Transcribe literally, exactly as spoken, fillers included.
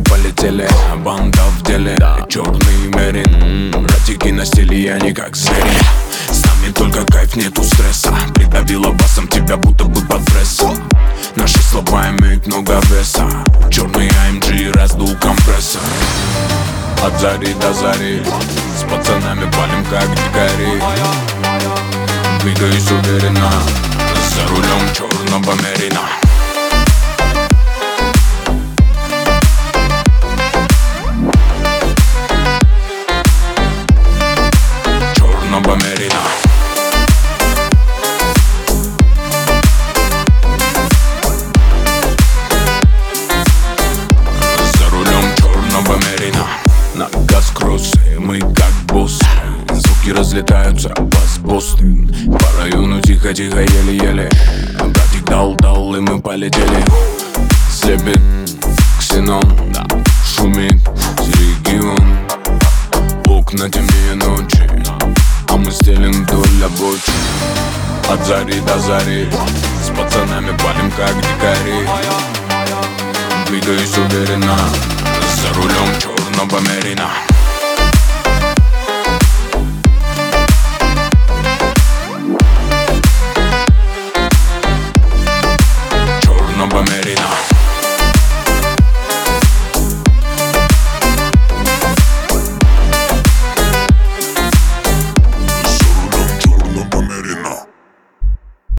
полетели, банда в деле, черный мерин. Братики на стиле, я не как звери. С нами только кайф, нету стресса. Придавила басом тебя, будто бы под прессом. Наши слова имеют много веса. Черный а эм джи раздул компрессор. От зари до зари с пацанами палим как дикари. Двигаюсь уверенно, за рулем черного мерина. Черного мерина. За рулем черного мерина. На газ кроссы, мы как боссы. Звуки разлетаются, бас Бостон. По району тихо-тихо, еле-еле. Братик дал-дал, и мы полетели. Слепит ксенон, да, шумит регион. Окна темнее ночи, а мы стелим вдоль обочин. От зари до зари с пацанами палим как дикари. Двигаюсь уверенно, за рулем черного мерина.